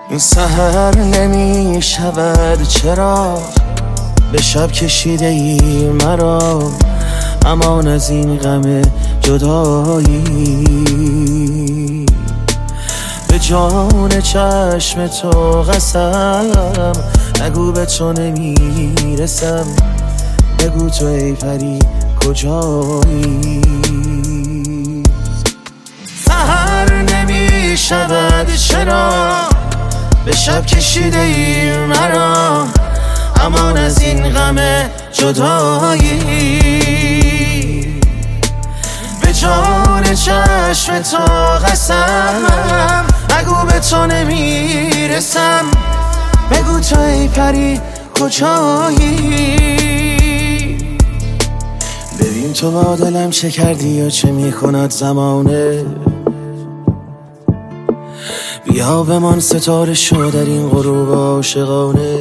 این سحر نمی شود چرا به شب کشیده ای مرا، امان از این غم جدایی. به جان چشم تو قسم، نگو به تو نمیرسم، بگو تو ای پری کجایی. سحر نمی شود چرا به شب کشیده ای مرا، امان از این غم جدایی. به جان چشم تو قسم، نگو به تو نمیرسم، بگو تو ای پری کجایی. ببین تو با دلم چه کردی یا چه میکند زمانه، بیا بمان ستاره شو در این غروب عاشقانه.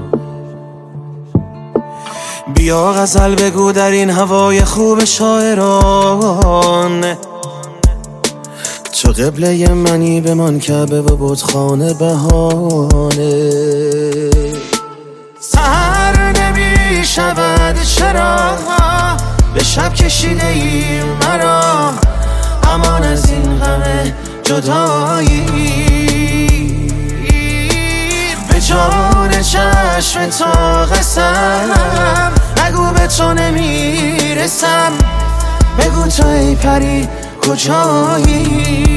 بیا غزل بگو در این هوای خوب شاعران، تو قبله منی بمان کعبه و بتخانه بهانه. سحر نمی شود چرا به شب کشیده ای مرا، امان از این غم جدایی. به جان چشم تو قسم، نگو به تو نمیرسم، بگو تو ای پری کجایی.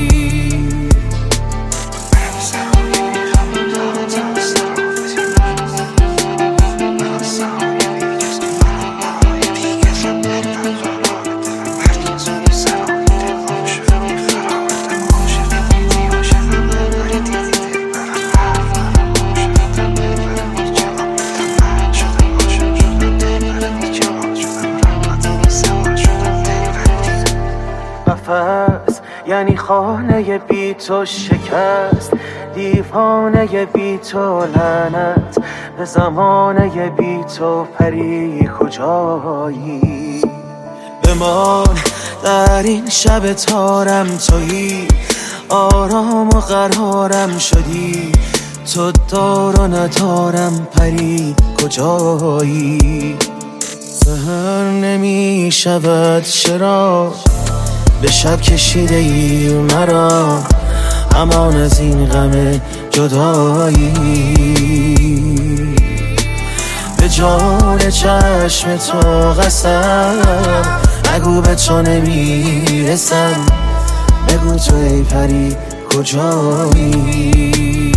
یعنی خانه بی تو شکست، دیوانه بی تو لعنت، به زمانه بی تو پری کجایی. بمان در این شب تارم تویی، آرام و قرارم شدی، تو دار و ندارم پری کجایی. سحر نمی شود چرا به شب کشیده ای مرا، امان از این غم جدایی. به جان چشم تو قسم، نگو به تو نمیرسم، بگو تو ای پری کجایی.